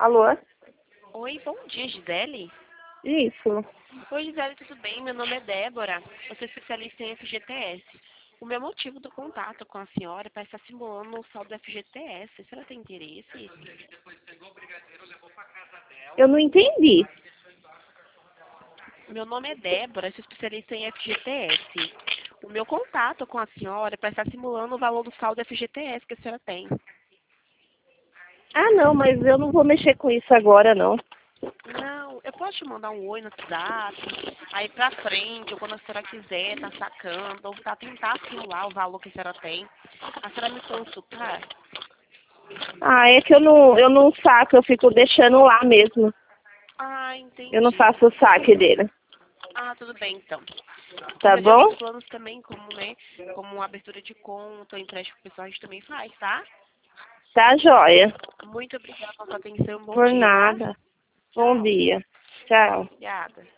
Alô? Oi, bom dia, Gisele. Isso. Oi, Gisele, tudo bem? Meu nome é Débora. Eu sou especialista em FGTS. O meu motivo do contato com a senhora é para estar simulando o saldo do FGTS. A senhora tem interesse? Eu não entendi. Meu nome é Débora, eu sou especialista em FGTS. O meu contato com a senhora é para estar simulando o valor do saldo do FGTS que a senhora tem. Ah, não, mas eu não vou mexer com isso agora, não. Não, eu posso te mandar um oi no WhatsApp, aí pra frente, ou quando a senhora quiser, tá sacando, ou tá tentar simular o valor que a senhora tem, a senhora me consultar. Ah, é que eu não saco, eu fico deixando lá mesmo. Ah, Eu não entendi. faço o saque dele. Ah, tudo bem então. Tá Mas de bom? outros planos também, como, né, como abertura de conta, empréstimo pessoal, a gente também faz, tá? Tá joia. Muito obrigada pela sua atenção, bom Por dia, tá? nada. Bom Tchau. dia. Tchau. Obrigada.